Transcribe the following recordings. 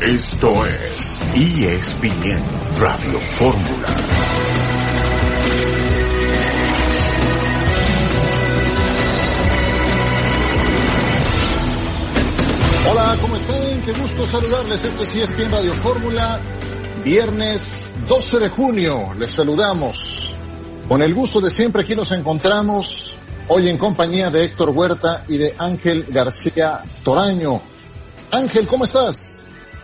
Esto es ESPN Radio Fórmula. Hola, ¿cómo están? Qué gusto saludarles. Esto es ESPN Radio Fórmula. Viernes 12 de junio. Les saludamos. Con el gusto de siempre, aquí nos encontramos hoy en compañía de Héctor Huerta y de Ángel García Toraño. Ángel, ¿cómo estás?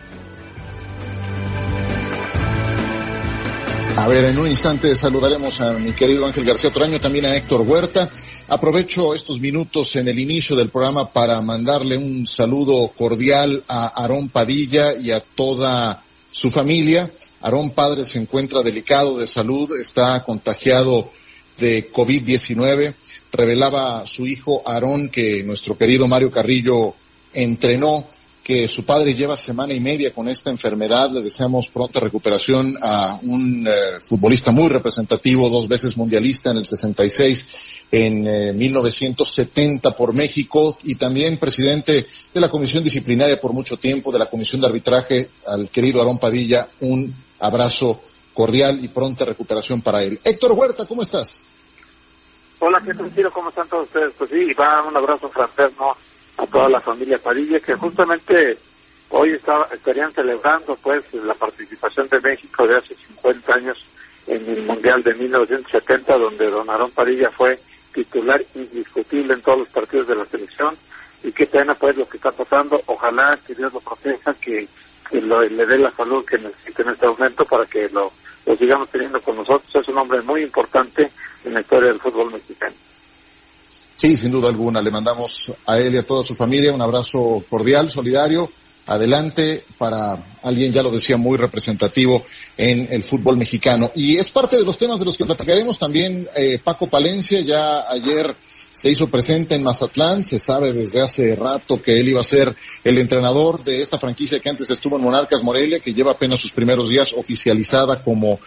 A ver, en un instante saludaremos a mi querido Ángel García Toraño, también a Héctor Huerta. Aprovecho estos minutos en el inicio del programa para mandarle un saludo cordial a Aarón Padilla y a toda su familia. Aarón padre se encuentra delicado de salud, está contagiado de COVID-19. Revelaba su hijo Aarón que nuestro querido Mario Carrillo entrenó, que su padre lleva semana y media con esta enfermedad. Le deseamos pronta recuperación a un futbolista muy representativo, 2 veces mundialista en el 66, en 1970 por México, y también presidente de la Comisión Disciplinaria por mucho tiempo, de la Comisión de Arbitraje. Al querido Aarón Padilla, un abrazo cordial y pronta recuperación para él. Héctor Huerta, ¿cómo estás? Hola, qué tranquilo, ¿cómo están todos ustedes? Pues sí, va un abrazo fraterno a toda la familia Padilla, que justamente hoy estarían celebrando pues la participación de México de hace 50 años en el Mundial de 1970, donde don Aarón Padilla fue titular indiscutible en todos los partidos de la selección. Y qué pena pues lo que está pasando. Ojalá que Dios lo proteja, que le dé la salud que necesita en este momento para que lo sigamos teniendo con nosotros. Es un hombre muy importante en la historia del fútbol mexicano. Sí, sin duda alguna. Le mandamos a él y a toda su familia un abrazo cordial, solidario. Adelante para alguien, ya lo decía, muy representativo en el fútbol mexicano. Y es parte de los temas de los que platicaremos también. Paco Palencia ya ayer se hizo presente en Mazatlán. Se sabe desde hace rato que él iba a ser el entrenador de esta franquicia que antes estuvo en Monarcas Morelia, que lleva apenas sus primeros días oficializada como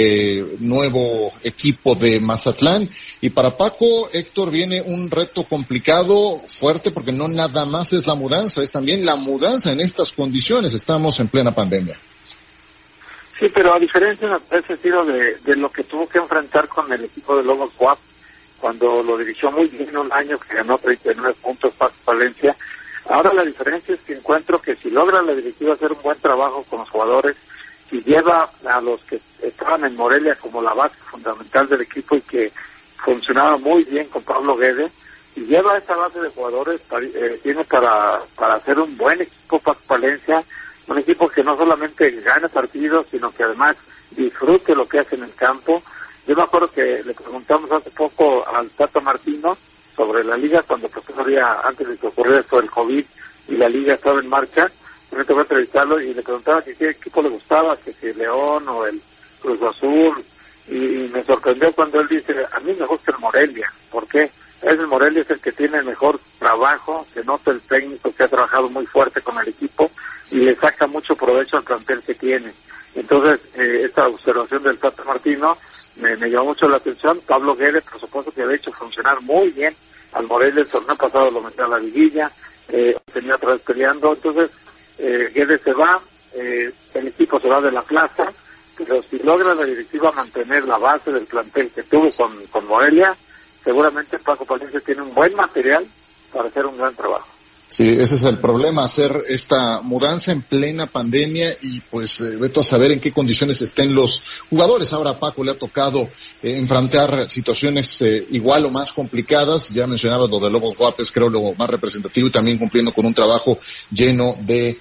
nuevo equipo de Mazatlán. Y para Paco, Héctor, viene un reto complicado, fuerte, porque no nada más es la mudanza, es también la mudanza en estas condiciones. Estamos en plena pandemia. Sí, pero a diferencia en el sentido de lo que tuvo que enfrentar con el equipo de Lobos WAP, cuando lo dirigió muy bien un año, que ganó 39 puntos Paco Palencia. Ahora la diferencia es que encuentro que si logra la directiva hacer un buen trabajo con los jugadores, si lleva a los que estaban en Morelia como la base fundamental del equipo y que funcionaba muy bien con Pablo Guede, y lleva esta base de jugadores, tiene para hacer un buen equipo Paco Palencia, un equipo que no solamente gane partidos, sino que además disfrute lo que hace en el campo. Yo me acuerdo que le preguntamos hace poco al Tata Martino sobre la liga, cuando pues todavía antes de que ocurriera esto del COVID y la liga estaba en marcha. Me tocó entrevistarlo y le preguntaba que qué equipo le gustaba, que si León o el Cruz Azul, y me sorprendió cuando él dice, a mí me gusta el Morelia. ¿Por qué? El Morelia es el que tiene el mejor trabajo, se nota el técnico que ha trabajado muy fuerte con el equipo y le saca mucho provecho al plantel que tiene. Entonces, esta observación del Tata Martino me llamó mucho la atención. Pablo Guede, por supuesto, que había hecho funcionar muy bien al Morelia. El torneo pasado lo metió a la liguilla, tenía otra vez peleando. Entonces, Guede se va, el equipo se va de la plaza, pero si logra la directiva mantener la base del plantel que tuvo con Morelia, seguramente Paco Palencia tiene un buen material para hacer un gran trabajo. Sí, ese es el problema, hacer esta mudanza en plena pandemia y pues vete a saber en qué condiciones estén los jugadores. Ahora a Paco le ha tocado enfrentar situaciones igual o más complicadas. Ya mencionaba lo de Lobos Guapes, creo lo más representativo, y también cumpliendo con un trabajo lleno de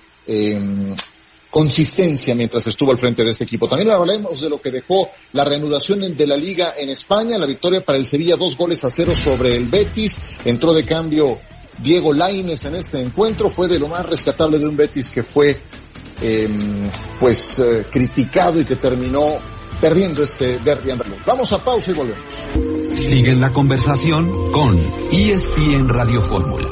consistencia mientras estuvo al frente de este equipo. También hablemos de lo que dejó la reanudación de la Liga en España, la victoria para el Sevilla 2-0 sobre el Betis. Entró de cambio Diego Lainez en este encuentro. Fue de lo más rescatable de un Betis que fue criticado y que terminó perdiendo este derbi andaluz. Vamos a pausa y volvemos. Sigue la conversación con ESPN Radio Fórmula.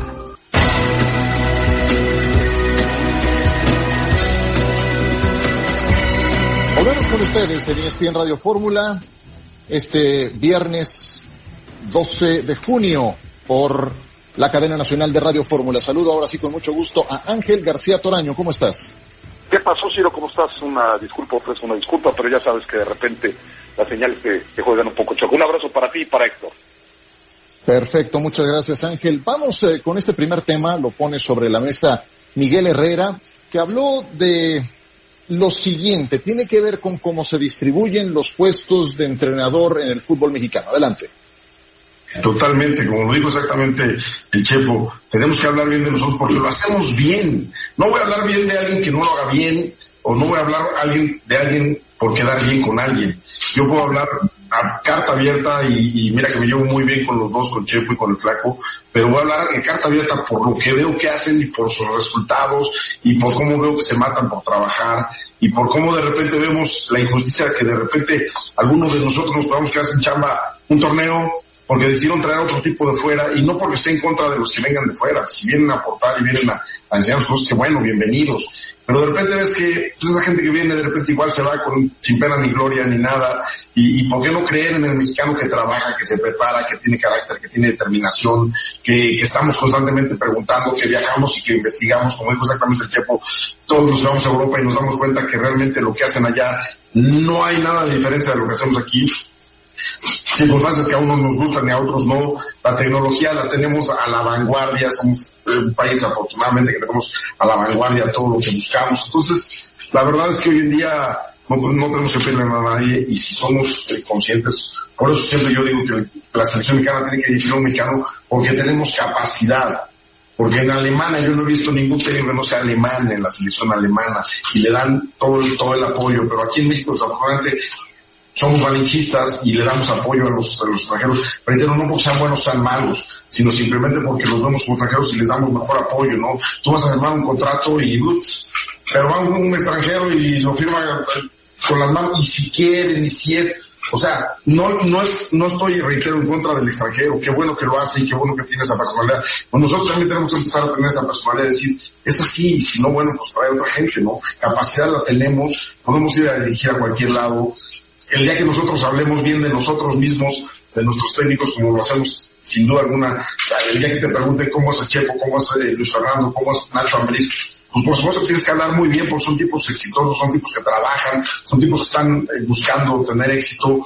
Volvemos con ustedes en ESPN Radio Fórmula este viernes 12 de junio por la cadena nacional de Radio Fórmula. Saludo ahora sí con mucho gusto a Ángel García Toraño. ¿Cómo estás? ¿Qué pasó, Ciro? ¿Cómo estás? Una disculpa, pero ya sabes que de repente las señales te juegan un poco choco. Un abrazo para ti y para Héctor. Perfecto, muchas gracias, Ángel. Vamos con este primer tema, lo pone sobre la mesa Miguel Herrera, que habló de lo siguiente, tiene que ver con cómo se distribuyen los puestos de entrenador en el fútbol mexicano. Adelante. Totalmente, como lo dijo exactamente el Chepo, tenemos que hablar bien de nosotros porque lo hacemos bien. No voy a hablar bien de alguien que no lo haga bien, o no voy a hablar de alguien por quedar bien con alguien. Yo puedo hablar a carta abierta y mira que me llevo muy bien con los dos, con Chepo y con el Flaco, pero voy a hablar en carta abierta por lo que veo que hacen y por sus resultados y por cómo veo que se matan por trabajar y por cómo de repente vemos la injusticia que de repente algunos de nosotros nos podamos quedar sin chamba un torneo porque decidieron traer otro tipo de fuera, y no porque esté en contra de los que vengan de fuera. Si vienen a aportar y vienen a enseñarnos cosas, que bueno, bienvenidos. Pero de repente ves que esa gente que viene de repente igual se va sin pena ni gloria ni nada, y ¿por qué no creer en el mexicano que trabaja, que se prepara, que tiene carácter, que tiene determinación, que estamos constantemente preguntando, que viajamos y que investigamos, como dijo exactamente el Chepo, todos nos vamos a Europa y nos damos cuenta que realmente lo que hacen allá no hay nada de diferencia de lo que hacemos aquí. Circunstancias que a unos nos gustan y a otros no. La tecnología la tenemos a la vanguardia, somos un país afortunadamente que tenemos a la vanguardia todo lo que buscamos. Entonces, la verdad es que hoy en día no tenemos que pedirle a nadie, y si somos conscientes, por eso siempre yo digo que la selección mexicana tiene que dirigir a un mexicano porque tenemos capacidad. Porque en Alemania yo no he visto ningún técnico que no sea alemán en la selección alemana y le dan todo el apoyo, pero aquí en México desafortunadamente somos malinchistas y le damos apoyo a los extranjeros, pero no porque sean buenos o sean malos, sino simplemente porque los vemos como extranjeros y les damos mejor apoyo, ¿no? Tú vas a firmar un contrato y pero va un extranjero y lo firma con las manos, y si quieren, y si es, o sea, no estoy, reitero, en contra del extranjero, qué bueno que lo hace y qué bueno que tiene esa personalidad. Pues nosotros también tenemos que empezar a tener esa personalidad de decir, es así, y si no, bueno, pues trae otra gente, ¿no? Capacidad la tenemos, podemos ir a dirigir a cualquier lado. El día que nosotros hablemos bien de nosotros mismos, de nuestros técnicos, como lo hacemos sin duda alguna, el día que te pregunten cómo es el Chepo, cómo es Luis Fernando, cómo es Nacho Ambriz, pues por supuesto tienes que hablar muy bien porque son tipos exitosos, son tipos que trabajan, son tipos que están buscando tener éxito.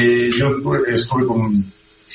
Yo estuve con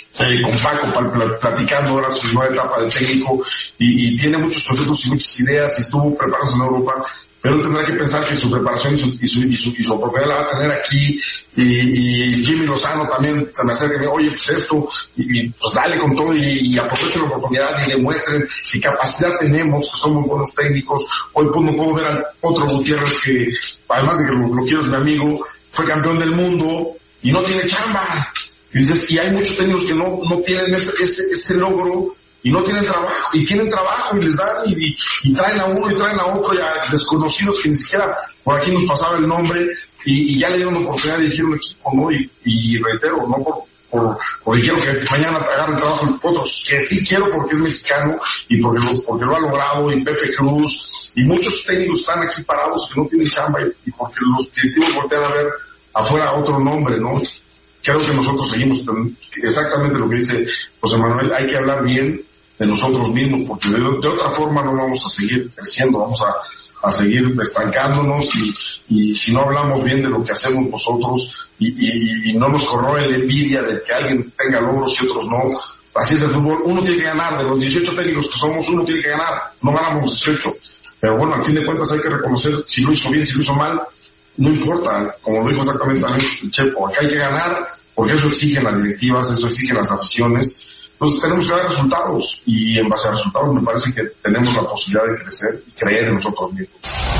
Paco platicando ahora su nueva etapa de técnico y tiene muchos conceptos y muchas ideas y estuvo preparándose en Europa. Pero tendrá que pensar que su preparación y su oportunidad la va a tener aquí, y Jimmy Lozano también se me acerca y me dice, oye, pues esto, y pues dale con todo y aprovechen la oportunidad y demuestren qué capacidad tenemos, que somos buenos técnicos. Hoy no puedo ver a otro Gutiérrez que, además de que lo quiero, es mi amigo, fue campeón del mundo y no tiene chamba. Y dices, y hay muchos técnicos que no tienen ese logro, y no tienen trabajo, y tienen trabajo, y les dan, y traen a uno, y traen a otro, y a desconocidos que ni siquiera por aquí nos pasaba el nombre, y ya le dieron la oportunidad de dirigir un equipo, ¿no? Y reitero, no porque quiero que mañana agarren trabajo otros, que sí quiero porque es mexicano, y porque lo ha logrado, y Pepe Cruz, y muchos técnicos están aquí parados que no tienen chamba, y porque los directivos voltean a ver afuera otro nombre, ¿no? Creo que nosotros seguimos exactamente lo que dice José Manuel, hay que hablar bien de nosotros mismos, porque de otra forma no vamos a seguir creciendo, vamos a seguir estancándonos, y si no hablamos bien de lo que hacemos nosotros, y no nos corroe la envidia de que alguien tenga logros y otros no. Así es el fútbol, uno tiene que ganar, de los 18 técnicos que somos, uno tiene que ganar, no ganamos 18, pero bueno, al fin de cuentas hay que reconocer si lo hizo bien, si lo hizo mal, no importa, como lo dijo exactamente también el Chepo, acá hay que ganar, porque eso exigen las directivas, eso exigen las aficiones. Entonces tenemos que dar resultados, y en base a resultados me parece que tenemos la posibilidad de crecer y creer en nosotros mismos.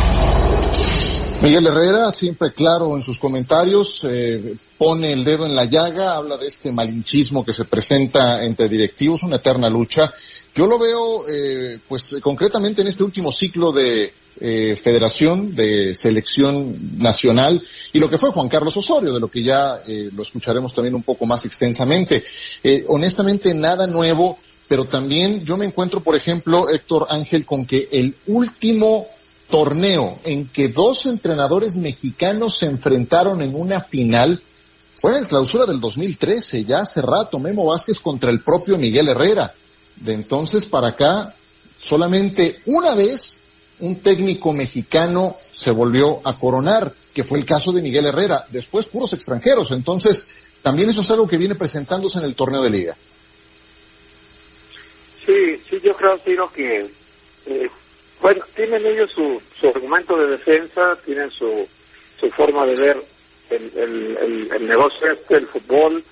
Miguel Herrera, siempre claro en sus comentarios, pone el dedo en la llaga, habla de este malinchismo que se presenta entre directivos, una eterna lucha. Yo lo veo, pues concretamente en este último ciclo de federación, de selección nacional, y lo que fue Juan Carlos Osorio, de lo que ya lo escucharemos también un poco más extensamente. Honestamente nada nuevo, pero también yo me encuentro, por ejemplo, Héctor Ángel, con que el último torneo en que dos entrenadores mexicanos se enfrentaron en una final fue en el Clausura del 2013, ya hace rato, Memo Vázquez contra el propio Miguel Herrera. De entonces para acá, solamente una vez un técnico mexicano se volvió a coronar, que fue el caso de Miguel Herrera, después puros extranjeros. Entonces, también eso es algo que viene presentándose en el torneo de liga. Sí, yo creo, Ciro, que tienen ellos su argumento de defensa, tienen su forma de ver el negocio el fútbol.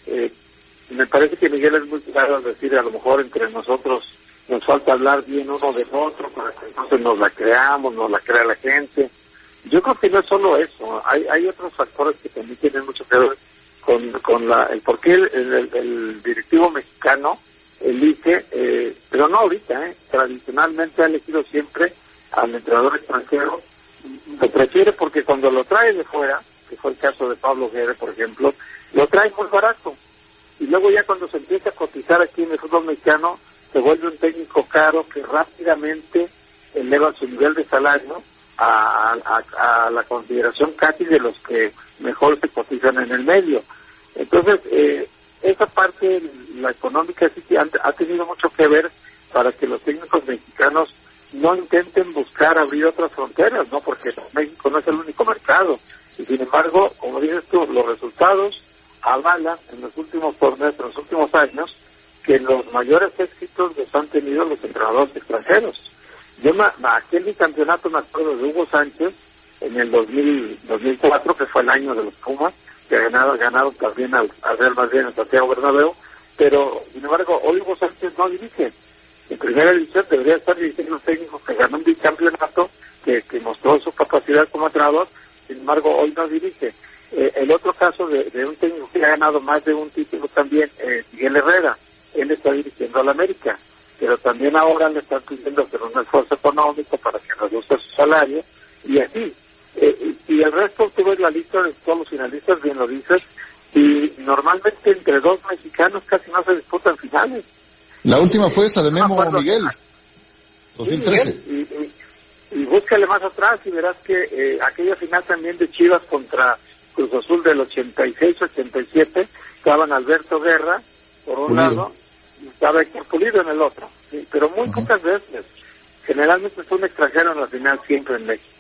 Me parece que Miguel es muy claro al decir, a lo mejor entre nosotros nos falta hablar bien uno del otro para que entonces nos la creamos, nos la crea la gente. Yo creo que no es solo eso, hay otros factores que también tienen mucho que ver con el por qué el directivo mexicano elige, pero no ahorita, tradicionalmente ha elegido siempre al entrenador extranjero. Lo prefiere porque cuando lo trae de fuera, que fue el caso de Pablo Guede, por ejemplo, lo trae muy barato. Y luego ya cuando se empieza a cotizar aquí en el fútbol mexicano, se vuelve un técnico caro que rápidamente eleva su nivel de salario a la consideración casi de los que mejor se cotizan en el medio. Entonces, esa parte, la económica, sí que ha tenido mucho que ver para que los técnicos mexicanos no intenten buscar abrir otras fronteras, ¿no? Porque México no es el único mercado. Y sin embargo, como dices tú, los resultados avalan en los últimos torneos, en los últimos años, que los mayores éxitos los han tenido los entrenadores extranjeros. Yo aquel campeonato me acuerdo de Hugo Sánchez en el 2004, que fue el año de los Pumas, que ganaron también al Real Madrid en el Santiago Bernabéu, pero sin embargo hoy Hugo Sánchez no dirige. En primera división debería estar dirigiendo un técnico que ganó un bicampeonato, que mostró su capacidad como entrenador, sin embargo hoy no dirige. El otro caso de un técnico que ha ganado más de un título también, Miguel Herrera, él está dirigiendo al América, pero también ahora le están pidiendo hacer un esfuerzo económico para que reduzca su salario, y así. Y el resto, tú ves la lista de todos los finalistas, bien lo dices, y normalmente entre dos mexicanos casi no se disputan finales. La última fue esa de Memo Miguel, 2013. Sí, y búscale más atrás y verás que aquella final también de Chivas contra Cruz Azul del 86-87, estaban Alberto Guerra por un lado, y estaba Héctor Pulido en el otro, ¿sí? Pero muy pocas veces, generalmente es un extranjero en la final, siempre en México.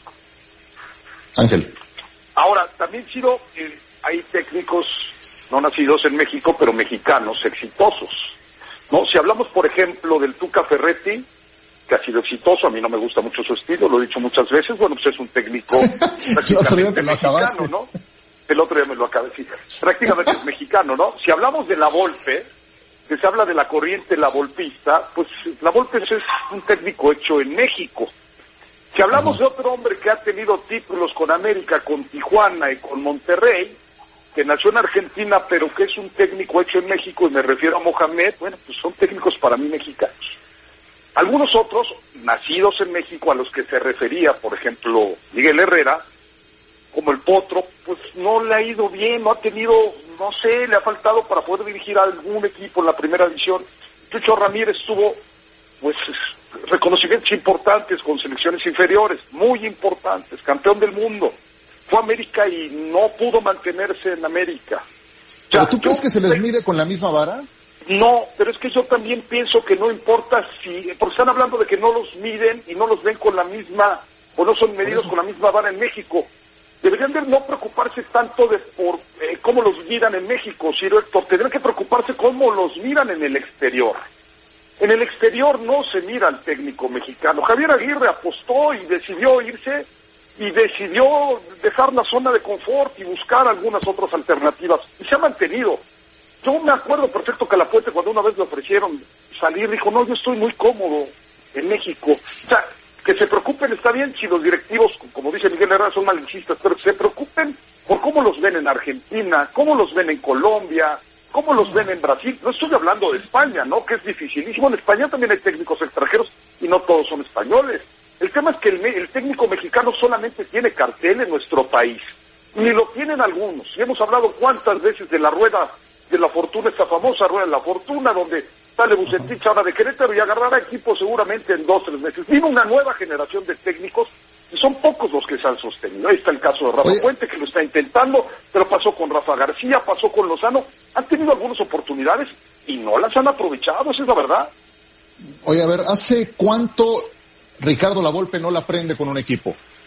Ángel. Ahora, también, Ciro, hay técnicos no nacidos en México, pero mexicanos exitosos, ¿no? Si hablamos, por ejemplo, del Tuca Ferretti, que ha sido exitoso, a mí no me gusta mucho su estilo, lo he dicho muchas veces, bueno, pues es un técnico prácticamente mexicano, ¿no? El otro día me lo acabé de decir, prácticamente es mexicano, ¿no? Si hablamos de la Volpe, que se habla de la corriente la volpista, pues la Volpe es un técnico hecho en México. Si hablamos de otro hombre que ha tenido títulos con América, con Tijuana y con Monterrey, que nació en Argentina, pero que es un técnico hecho en México, y me refiero a Mohamed, bueno, pues son técnicos para mí mexicanos. Algunos otros, nacidos en México, a los que se refería, por ejemplo, Miguel Herrera, como el Potro, pues no le ha ido bien, no ha tenido, no sé, le ha faltado para poder dirigir a algún equipo en la primera división. Chucho Ramírez tuvo, pues, reconocimientos importantes con selecciones inferiores, muy importantes, campeón del mundo. Fue a América y no pudo mantenerse en América. ¿Pero tú crees que se les mide con la misma vara? No, pero es que yo también pienso que no importa porque están hablando de que no los miden y no los ven con la misma, o no son medidos con la misma vara en México. Deberían de no preocuparse tanto por cómo los miran en México, Ciro Héctor, tendrían que preocuparse cómo los miran en el exterior. En el exterior no se mira al técnico mexicano. Javier Aguirre apostó y decidió irse y decidió dejar la zona de confort y buscar algunas otras alternativas, y se ha mantenido. Yo me acuerdo perfecto que a La Puente, cuando una vez le ofrecieron salir, dijo, no, yo estoy muy cómodo en México. O sea, que se preocupen, está bien si los directivos, como dice Miguel Herrera, son malinchistas, pero se preocupen por cómo los ven en Argentina, cómo los ven en Colombia, cómo los ven en Brasil. No estoy hablando de España, ¿no?, que es dificilísimo. En España también hay técnicos extranjeros y no todos son españoles. El tema es que el técnico mexicano solamente tiene cartel en nuestro país, ni lo tienen algunos. Y hemos hablado cuántas veces de la rueda de la fortuna, esta famosa rueda de la fortuna, donde sale Bucetich ahora de Querétaro y agarrará equipo seguramente en 2 o 3 meses. Vino una nueva generación de técnicos y son pocos los que se han sostenido. Ahí está el caso de Rafa Puente, que lo está intentando, pero pasó con Rafa García, pasó con Lozano. Han tenido algunas oportunidades y no las han aprovechado, esa es la verdad. Oye, a ver, ¿hace cuánto Ricardo Lavolpe no la prende con un equipo?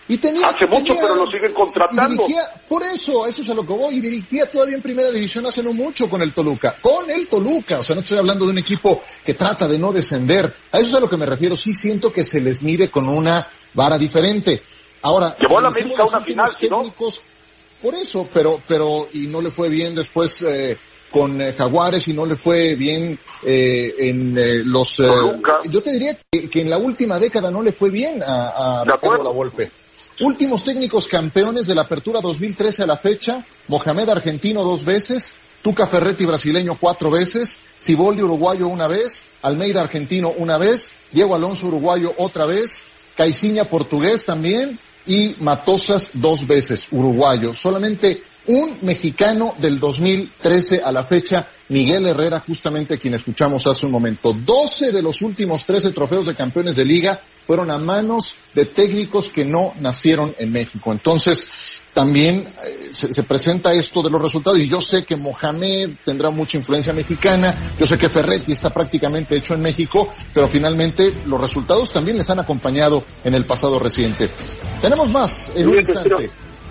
Y hace mucho, pero lo siguen contratando. Por eso es a lo que voy, y dirigía todavía en primera división hace no mucho con el Toluca, o sea, no estoy hablando de un equipo que trata de no descender, a eso es a lo que me refiero. Sí siento que se les mide con una vara diferente. Ahora, llevó a la América a una final, técnicos, ¿no? Por eso, pero, y no le fue bien después, con Jaguares, y no le fue bien en los yo te diría que en la última década no le fue bien a Ricardo Lavolpe. Últimos técnicos campeones de la Apertura 2013 a la fecha: Mohamed argentino 2 veces, Tuca Ferretti brasileño 4 veces, Siboldi uruguayo 1 vez, Almeida argentino 1 vez, Diego Alonso uruguayo otra vez, Caixinha portugués también, y Matosas 2 veces uruguayo. Solamente un mexicano del 2013 a la fecha, Miguel Herrera, justamente quien escuchamos hace un momento. 12 de los últimos 13 trofeos de campeones de liga fueron a manos de técnicos que no nacieron en México. Entonces, también se presenta esto de los resultados, y yo sé que Mohamed tendrá mucha influencia mexicana, yo sé que Ferretti está prácticamente hecho en México, pero finalmente los resultados también les han acompañado en el pasado reciente. Tenemos más en un instante.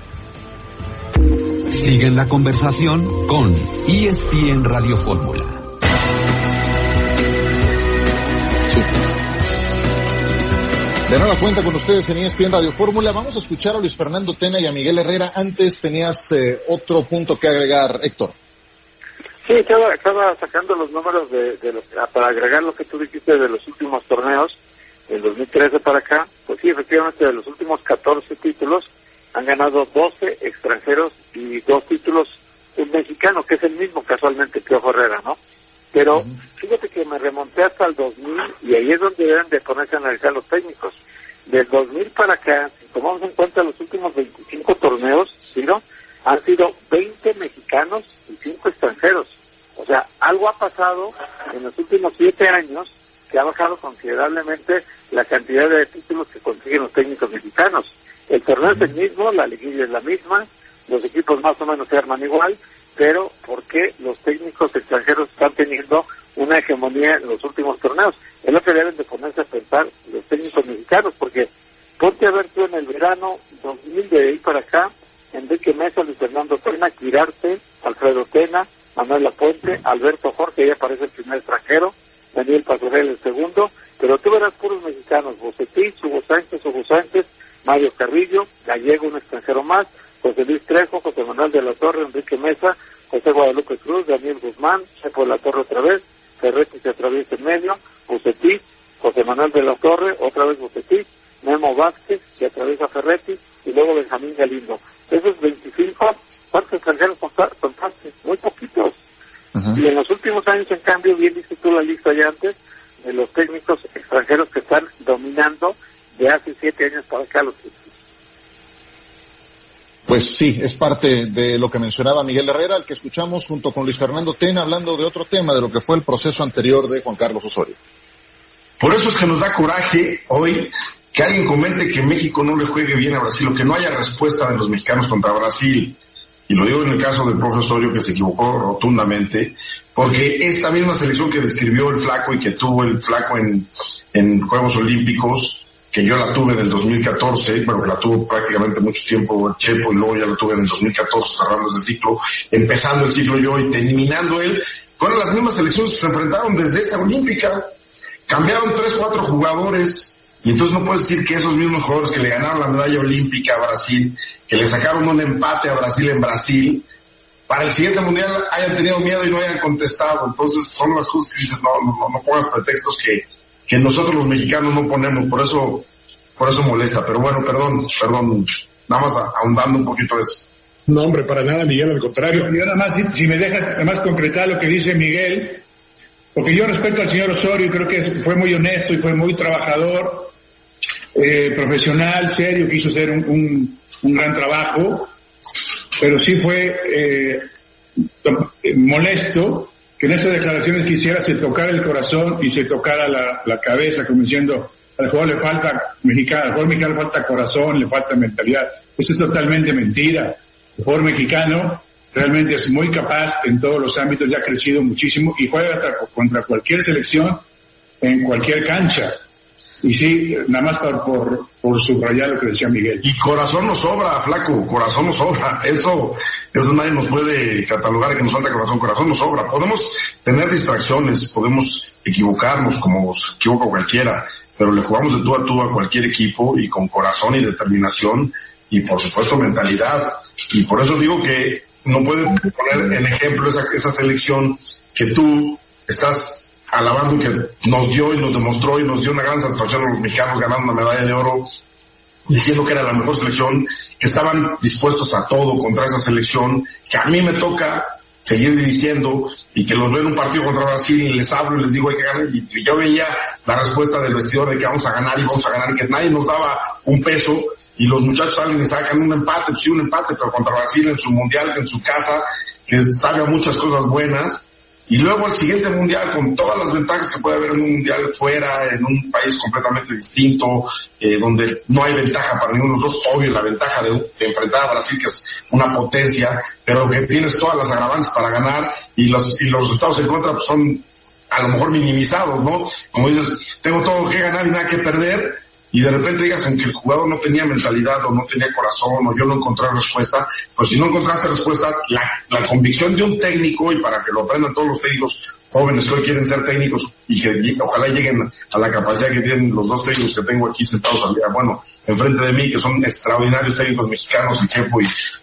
Siguen la conversación con ESPN Radio Fórmula. De nueva cuenta con ustedes en ESPN Radio Fórmula. Vamos a escuchar a Luis Fernando Tena y a Miguel Herrera. Antes tenías otro punto que agregar, Héctor. Sí, estaba sacando los números para agregar lo que tú dijiste de los últimos torneos, del 2013 para acá. Pues sí, efectivamente, de los últimos 14 títulos, han ganado 12 extranjeros y 2 títulos un mexicano, que es el mismo casualmente que Piojo Herrera, ¿no? Pero fíjate que me remonté hasta el 2000, y ahí es donde deben de ponerse a analizar los técnicos. Del 2000 para acá, si tomamos en cuenta los últimos 25 torneos, ¿sí, no? Han sido 20 mexicanos y 5 extranjeros. O sea, algo ha pasado en los últimos 7 años que ha bajado considerablemente la cantidad de títulos que consiguen los técnicos mexicanos. El torneo es el mismo, la liguilla es la misma, los equipos más o menos se arman igual, pero ¿por qué los técnicos extranjeros están teniendo una hegemonía en los últimos torneos? Es lo que deben de ponerse a pensar los técnicos mexicanos, porque ponte a ver tú en el verano 2000 de ahí para acá, Enrique Mesa, Luis Fernando Tena, Quirarte, Alfredo Tena, Manuel Lapuente, Alberto Jorge, ahí aparece el primer extranjero, Daniel Pastorel el segundo, pero tú verás puros mexicanos: Bucetich, Hugo Sánchez, Mario Carrillo, Gallego, un extranjero más, José Luis Trejo, José Manuel de la Torre, Enrique Mesa, José Guadalupe Cruz, Daniel Guzmán, Chepo de la Torre otra vez, Ferretti se atraviesa en medio, Bucetich, José Manuel de la Torre, otra vez Bucetich, Memo Vázquez, que atraviesa Ferretti, y luego Benjamín Galindo. Esos 25, ¿cuántos extranjeros contaste? Muy poquitos. Y en los últimos años, en cambio, bien dices tú la lista ya antes, de los técnicos extranjeros que están dominando de hace 7 años para acá los títulos. Pues sí, es parte de lo que mencionaba Miguel Herrera, el que escuchamos junto con Luis Fernando Tena, hablando de otro tema, de lo que fue el proceso anterior de Juan Carlos Osorio. Por eso es que nos da coraje hoy que alguien comente que México no le juegue bien a Brasil, o que no haya respuesta de los mexicanos contra Brasil. Y lo digo en el caso del profe Osorio, que se equivocó rotundamente, porque esta misma selección que describió el Flaco y que tuvo el Flaco en Juegos Olímpicos, que yo la tuve en el 2014, bueno, que la tuvo prácticamente mucho tiempo el Chepo, y luego ya la tuve en el 2014, cerrando ese ciclo, empezando el ciclo yo y terminando él, fueron las mismas selecciones que se enfrentaron desde esa olímpica. Cambiaron 3-4 jugadores, y entonces no puedes decir que esos mismos jugadores que le ganaron la medalla olímpica a Brasil, que le sacaron un empate a Brasil en Brasil, para el siguiente mundial hayan tenido miedo y no hayan contestado. Entonces son las cosas que dices, no pongas pretextos que nosotros los mexicanos no ponemos, por eso molesta. Pero bueno, perdón, nada más ahondando un poquito eso. No, hombre, para nada, Miguel, al contrario. Yo nada más, si me dejas nada más concretar lo que dice Miguel, porque yo respeto al señor Osorio, creo que fue muy honesto y fue muy trabajador, profesional, serio, quiso hacer un gran trabajo, pero sí fue molesto que en esas declaraciones quisiera se tocara el corazón y se tocara la cabeza, como diciendo, al jugador mexicano le falta corazón, le falta mentalidad. Eso es totalmente mentira. El jugador mexicano realmente es muy capaz en todos los ámbitos, ya ha crecido muchísimo y juega contra cualquier selección en cualquier cancha. Y sí, nada más por subrayar lo que decía Miguel. Y corazón nos sobra, flaco, corazón nos sobra. Eso nadie nos puede catalogar de que nos falta corazón nos sobra. Podemos tener distracciones, podemos equivocarnos como se equivoca cualquiera, pero le jugamos de tú a tú a cualquier equipo y con corazón y determinación y por supuesto mentalidad. Y por eso digo que no puede poner en ejemplo esa selección que tú estás alabando, que nos dio y nos demostró y nos dio una gran satisfacción a los mexicanos ganando una medalla de oro, diciendo que era la mejor selección, que estaban dispuestos a todo contra esa selección, que a mí me toca seguir dirigiendo y que los veo en un partido contra Brasil y les hablo y les digo hay que ganar, y yo veía la respuesta del vestidor de que vamos a ganar y que nadie nos daba un peso y los muchachos salen y sacan un empate, pues sí un empate, pero contra Brasil en su mundial, en su casa, que sabe muchas cosas buenas. Y luego el siguiente mundial, con todas las ventajas que puede haber en un mundial fuera, en un país completamente distinto, donde no hay ventaja para ninguno de los dos, obvio la ventaja de enfrentar a Brasil, que es una potencia, pero que tienes todas las agravantes para ganar, y los resultados en contra pues, son a lo mejor minimizados, ¿no? Como dices, tengo todo que ganar y nada que perder, y de repente digas que el jugador no tenía mentalidad o no tenía corazón o yo no encontré respuesta, pues si no encontraste respuesta, la convicción de un técnico, y para que lo aprendan todos los técnicos jóvenes que hoy quieren ser técnicos y que ojalá lleguen a la capacidad que tienen los dos técnicos que tengo aquí sentados al día, bueno, enfrente de mí, que son extraordinarios técnicos mexicanos, el Chepo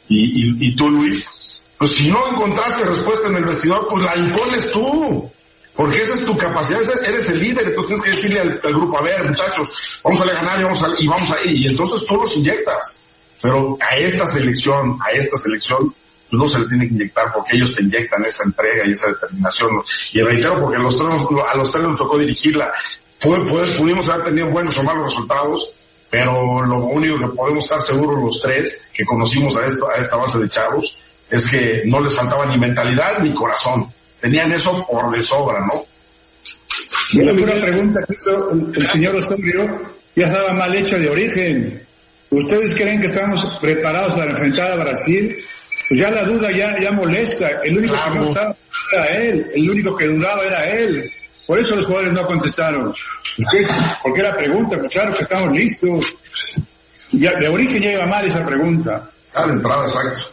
y tú, Luis, pues si no encontraste respuesta en el vestidor, pues la impones tú. Porque esa es tu capacidad, eres el líder, entonces tienes que decirle al grupo, a ver muchachos, vamos a ganar y vamos a ir, y entonces tú los inyectas. Pero a esta selección, pues no se le tiene que inyectar porque ellos te inyectan esa entrega y esa determinación. Y reitero, porque a los tres nos tocó dirigirla. Pudimos haber tenido buenos o malos resultados, pero lo único que podemos estar seguros los tres que conocimos a esta base de chavos es que no les faltaba ni mentalidad ni corazón. Tenían eso por de sobra, ¿no? Y la primera pregunta que hizo el señor Osorio ya estaba mal hecha de origen. ¿Ustedes creen que estábamos preparados para enfrentar a Brasil? Pues ya la duda ya molesta. El único que no estaba era él. El único que dudaba era él. Por eso los jugadores no contestaron. Porque era pregunta, pues claro que estamos listos. Ya, de origen ya iba mal esa pregunta. De entrada, exacto.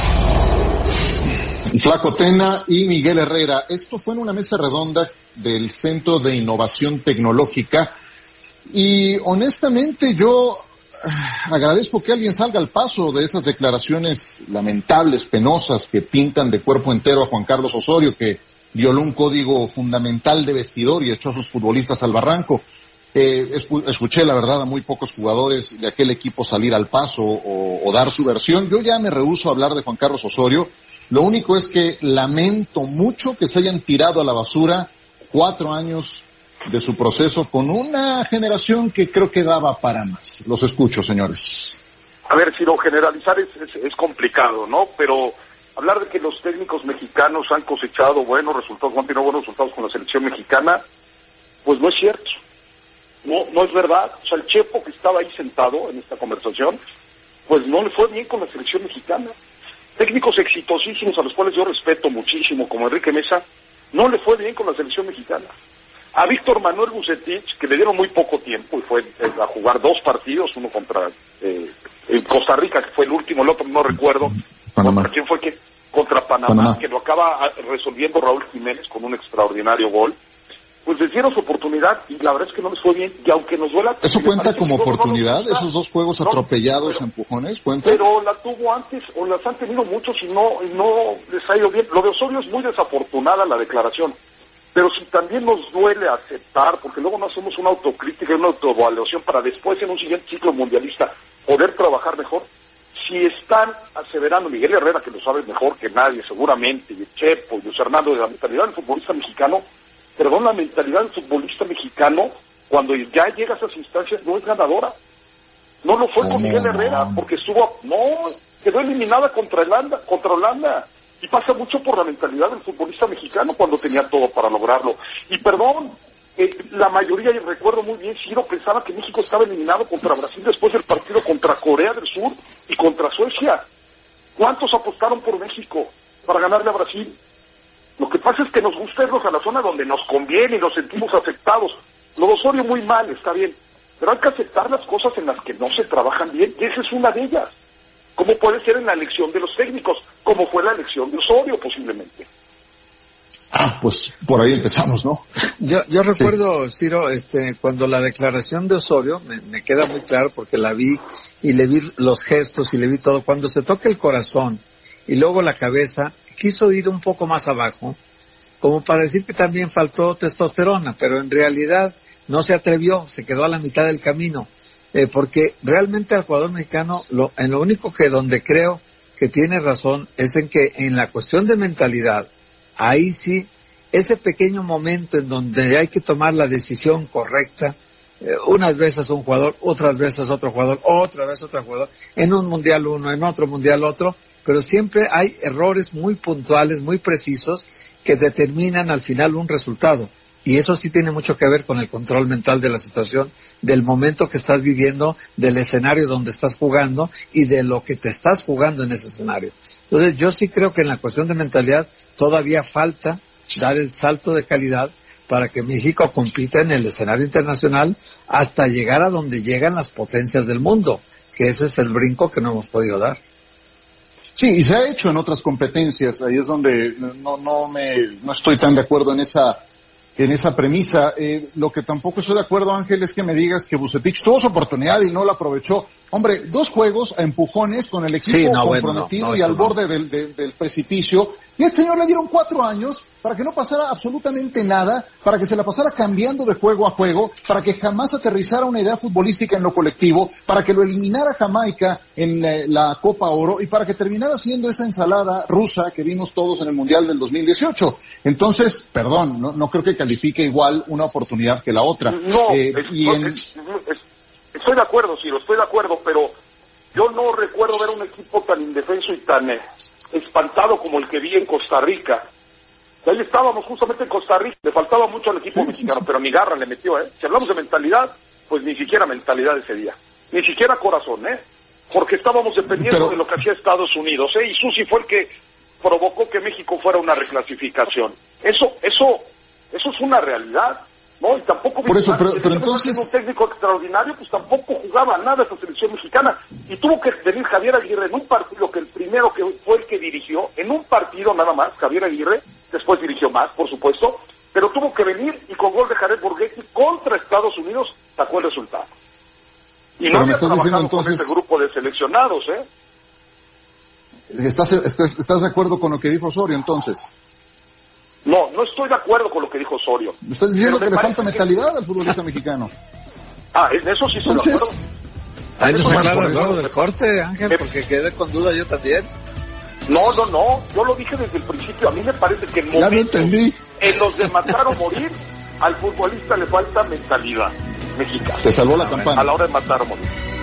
Flaco Tena y Miguel Herrera, esto fue en una mesa redonda del Centro de Innovación Tecnológica y honestamente yo agradezco que alguien salga al paso de esas declaraciones lamentables, penosas, que pintan de cuerpo entero a Juan Carlos Osorio, que violó un código fundamental de vestidor y echó a sus futbolistas al barranco. Escuché la verdad a muy pocos jugadores de aquel equipo salir al paso o dar su versión. Yo ya me rehúso a hablar de Juan Carlos Osorio. Lo único es que lamento mucho que se hayan tirado a la basura 4 años de su proceso con una generación que creo que daba para más. Los escucho, señores. A ver, si lo generalizar es complicado, ¿no? Pero hablar de que los técnicos mexicanos han cosechado buenos resultados, han tenido buenos resultados con la selección mexicana, pues no es cierto. No es verdad. O sea, el Chepo que estaba ahí sentado en esta conversación, pues no le fue bien con la selección mexicana. Técnicos exitosísimos a los cuales yo respeto muchísimo, como Enrique Mesa, no le fue bien con la selección mexicana. A Víctor Manuel Vucetich, que le dieron muy poco tiempo y fue a jugar 2 partidos, uno contra Costa Rica, que fue el último, el otro no recuerdo. Panamá. ¿Contra quién fue? Contra Panamá, que lo acaba resolviendo Raúl Jiménez con un extraordinario gol. Pues les dieron su oportunidad y la verdad es que no les fue bien, y aunque nos duela... ¿Eso cuenta como oportunidad, esos 2 juegos atropellados, empujones? ¿Cuenta? Pero la tuvo antes, o las han tenido muchos y no les ha ido bien. Lo de Osorio es muy desafortunada la declaración, pero si también nos duele aceptar, porque luego no hacemos una autocrítica y una autoevaluación para después en un siguiente ciclo mundialista poder trabajar mejor. Si están aseverando Miguel Herrera, que lo sabe mejor que nadie seguramente, y el Chepo y Luis Fernando, de la mentalidad del futbolista mexicano, perdón, la mentalidad del futbolista mexicano, cuando ya llega a esas instancias, no es ganadora. No lo fue con Miguel Herrera, porque quedó eliminada contra Holanda. Y pasa mucho por la mentalidad del futbolista mexicano cuando tenía todo para lograrlo. Y perdón, la mayoría, y recuerdo muy bien, Ciro pensaba que México estaba eliminado contra Brasil después del partido contra Corea del Sur y contra Suecia. ¿Cuántos apostaron por México para ganarle a Brasil? Lo que pasa es que nos gusta irnos a la zona donde nos conviene y nos sentimos afectados. Lo de Osorio muy mal, está bien, pero hay que aceptar las cosas en las que no se trabajan bien, y esa es una de ellas. Como puede ser en la elección de los técnicos, como fue la elección de Osorio posiblemente. Pues por ahí empezamos, ¿no? Yo recuerdo, Ciro, cuando la declaración de Osorio, me queda muy claro porque la vi y le vi los gestos y le vi todo. Cuando se toca el corazón y luego la cabeza, quiso ir un poco más abajo, como para decir que también faltó testosterona, pero en realidad no se atrevió, se quedó a la mitad del camino. Porque realmente al jugador mexicano, en lo único que donde creo que tiene razón es en que en la cuestión de mentalidad, ahí sí, ese pequeño momento en donde hay que tomar la decisión correcta, unas veces un jugador, otras veces otro jugador, otra vez otro jugador, en un mundial uno, en otro mundial otro, pero siempre hay errores muy puntuales, muy precisos, que determinan al final un resultado. Y eso sí tiene mucho que ver con el control mental de la situación, del momento que estás viviendo, del escenario donde estás jugando y de lo que te estás jugando en ese escenario. Entonces yo sí creo que en la cuestión de mentalidad todavía falta dar el salto de calidad para que México compita en el escenario internacional hasta llegar a donde llegan las potencias del mundo, que ese es el brinco que no hemos podido dar. Sí, y se ha hecho en otras competencias, ahí es donde no estoy tan de acuerdo en esa premisa. Lo que tampoco estoy de acuerdo, Ángel, es que me digas que Vucetich tuvo su oportunidad y no la aprovechó. Hombre, 2 juegos a empujones con el equipo comprometido y al borde del precipicio. Y al señor le dieron 4 años para que no pasara absolutamente nada, para que se la pasara cambiando de juego a juego, para que jamás aterrizara una idea futbolística en lo colectivo, para que lo eliminara Jamaica en la Copa Oro y para que terminara siendo esa ensalada rusa que vimos todos en el Mundial del 2018. Entonces, perdón, no creo que califique igual una oportunidad que la otra. Estoy de acuerdo, Ciro, estoy de acuerdo, pero yo no recuerdo ver un equipo tan indefenso y tan espantado como el que vi en Costa Rica. Y ahí estábamos justamente en Costa Rica, le faltaba mucho al equipo mexicano, pero ni garra le metió, Si hablamos de mentalidad, pues ni siquiera mentalidad ese día, ni siquiera corazón, porque estábamos dependiendo de lo que hacía Estados Unidos, y Susi fue el que provocó que México fuera una reclasificación. Eso es una realidad. No, y tampoco por eso, pero entonces un técnico extraordinario, pues tampoco jugaba nada esa selección mexicana, y tuvo que venir Javier Aguirre en un partido que el primero que fue el que dirigió, en un partido nada más, Javier Aguirre, después dirigió más, por supuesto, pero tuvo que venir y con gol de Jared Borghetti contra Estados Unidos sacó el resultado. Y no había trabajado entonces con ese grupo de seleccionados, ¿Estás de acuerdo con lo que dijo Osorio entonces? No estoy de acuerdo con lo que dijo Osorio. ¿Me estás diciendo que le falta mentalidad al futbolista mexicano? En eso sí estoy de acuerdo. Ahí nos aclara luego del corte, Ángel, porque quedé con duda yo también. No, yo lo dije desde el principio. A mí me parece que en los de matar o morir, al futbolista le falta mentalidad mexicana. Te salvó la campana. A la hora de matar o morir.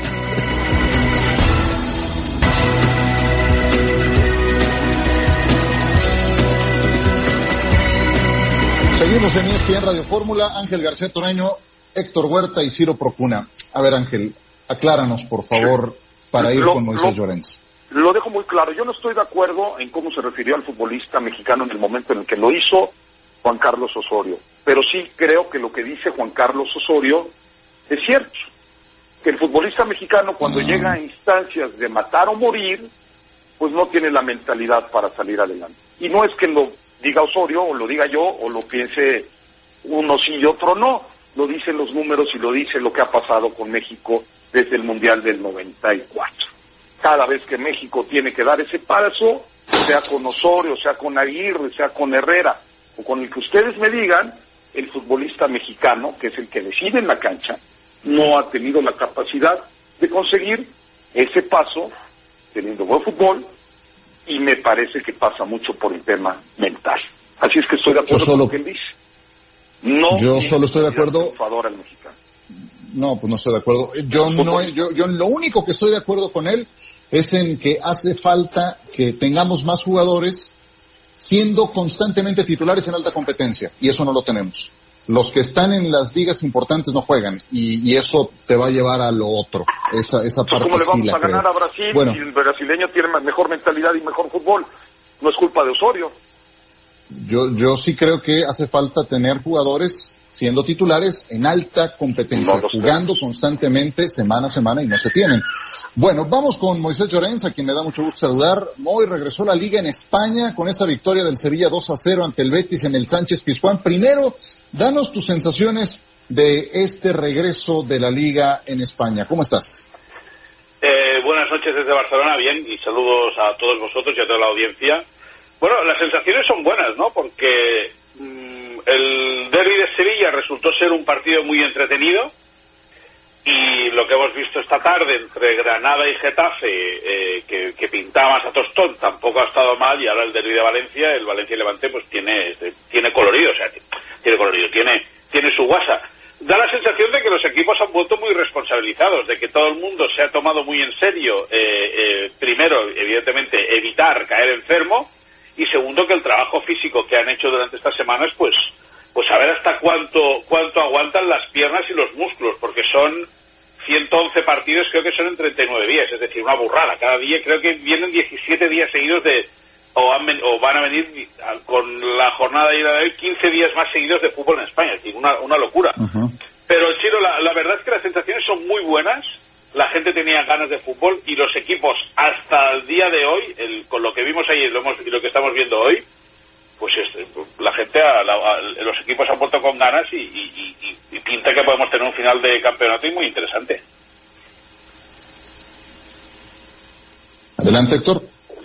Seguimos en ESPN Radio Fórmula, Ángel García Toraño, Héctor Huerta y Ciro Procuna. A ver, Ángel, acláranos, por favor, para ir con Moisés Llorens. Lo dejo muy claro. Yo no estoy de acuerdo en cómo se refirió al futbolista mexicano en el momento en el que lo hizo Juan Carlos Osorio. Pero sí creo que lo que dice Juan Carlos Osorio es cierto. Que el futbolista mexicano, cuando llega a instancias de matar o morir, pues no tiene la mentalidad para salir adelante. Y no es que lo diga Osorio, o lo diga yo, o lo piense uno sí y otro no. Lo dicen los números y lo dice lo que ha pasado con México desde el Mundial del 94. Cada vez que México tiene que dar ese paso, sea con Osorio, sea con Aguirre, sea con Herrera, o con el que ustedes me digan, el futbolista mexicano, que es el que decide en la cancha, no ha tenido la capacidad de conseguir ese paso, teniendo buen fútbol, y me parece que pasa mucho por el tema mental. Así es que estoy de acuerdo con lo que él dice. Yo solo estoy de acuerdo. Al mexicano. No, pues no estoy de acuerdo. Yo lo único que estoy de acuerdo con él es en que hace falta que tengamos más jugadores siendo constantemente titulares en alta competencia, y eso no lo tenemos. Los que están en las ligas importantes no juegan, y eso te va a llevar a lo otro. Esa parte ¿cómo le vamos sí a ganar a Brasil si el brasileño tiene mejor mentalidad y mejor fútbol? No es culpa de Osorio. Yo sí creo que hace falta tener jugadores siendo titulares en alta competencia, jugando constantemente semana a semana y no se tienen. Bueno, vamos con Moisés Llorens, a quien me da mucho gusto saludar. Moy, regresó a la Liga en España con esa victoria del Sevilla 2-0 ante el Betis en el Sánchez Pizjuán. Primero, danos tus sensaciones de este regreso de la Liga en España. ¿Cómo estás? Buenas noches desde Barcelona, bien, y saludos a todos vosotros y a toda la audiencia. Bueno, las sensaciones son buenas, ¿no? Porque el derbi de Sevilla resultó ser un partido muy entretenido, y lo que hemos visto esta tarde entre Granada y Getafe, que pintaba más a tostón, tampoco ha estado mal, y ahora el derbi de Valencia, el Valencia y Levante, pues tiene colorido, o sea, tiene colorido, tiene su guasa. Da la sensación de que los equipos han vuelto muy responsabilizados, de que todo el mundo se ha tomado muy en serio, primero, evidentemente, evitar caer enfermo, y segundo, que el trabajo físico que han hecho durante estas semanas, pues a ver hasta cuánto aguantan las piernas y los músculos, porque son 111 partidos, creo que son en 39 días, es decir, una burrada. Cada día creo que vienen 17 días seguidos o van a venir con la jornada de hoy 15 días más seguidos de fútbol en España, es decir, una locura. Uh-huh. Pero, Chiro, la verdad es que las sensaciones son muy buenas, la gente tenía ganas de fútbol, y los equipos hasta el día de hoy, con lo que vimos ayer y lo que estamos viendo hoy, pues la gente, los equipos han vuelto con ganas y pinta que podemos tener un final de campeonato y muy interesante. Adelante, Héctor.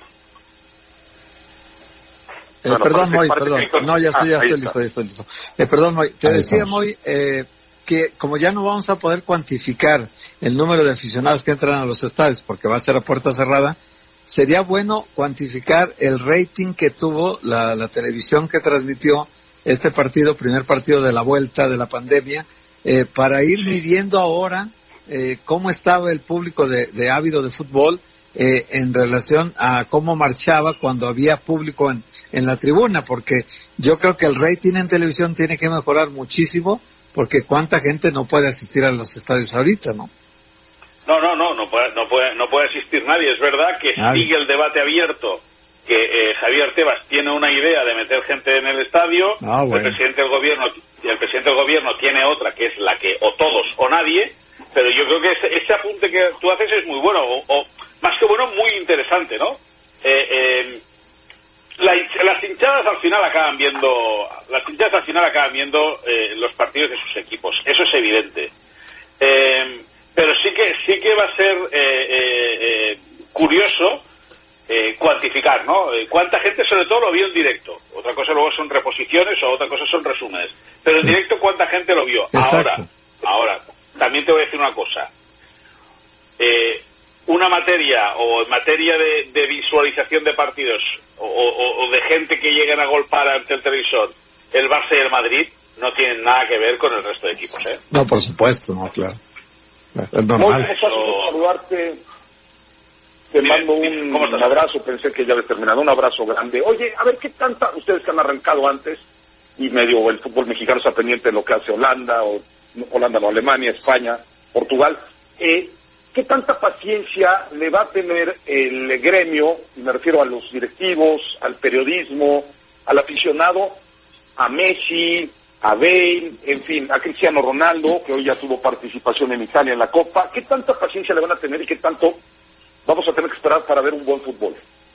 Perdón, Moy, perdón. No, ya estoy listo. Perdón, Moy. Te decía, Moy, que como ya no vamos a poder cuantificar el número de aficionados que entran a los estadios, porque va a ser a puerta cerrada, sería bueno cuantificar el rating que tuvo la televisión que transmitió este partido, primer partido de la vuelta de la pandemia, para ir midiendo ahora cómo estaba el público de ávido de fútbol en relación a cómo marchaba cuando había público en la tribuna, porque yo creo que el rating en televisión tiene que mejorar muchísimo, porque cuánta gente no puede asistir a los estadios ahorita, ¿no? No puede asistir nadie. Es verdad que sigue el debate abierto, que Javier Tebas tiene una idea de meter gente en el estadio, bueno. el presidente del gobierno tiene otra, que es la que o todos o nadie, pero yo creo que ese apunte que tú haces es muy bueno, o más que bueno, muy interesante, ¿no? Las hinchadas al final acaban viendo los partidos de sus equipos, eso es evidente. Pero sí que va a ser curioso cuantificar, ¿no? Cuánta gente sobre todo lo vio en directo. Otra cosa luego son reposiciones o otra cosa son resúmenes. Pero en directo, ¿cuánta gente lo vio? Ahora, también te voy a decir una cosa. Una materia o en materia de visualización de partidos o de gente que lleguen a golpar ante el televisor, el Barça y el Madrid no tienen nada que ver con el resto de equipos, ¿eh? No, por supuesto, no, claro. Es normal. Muy saludarte. Te mando un abrazo, pensé que ya había terminado, un abrazo grande. Oye, a ver, ¿qué tanta, ustedes que han arrancado antes, y medio el fútbol mexicano está pendiente de lo que hace Holanda, Alemania, España, Portugal, ¿qué tanta paciencia le va a tener el gremio, y me refiero a los directivos, al periodismo, al aficionado, a Messi, a Bale, en fin, a Cristiano Ronaldo, que hoy ya tuvo participación en Italia en la Copa? ¿Qué tanta paciencia le van a tener y qué tanto vamos a tener que esperar para ver un buen fútbol?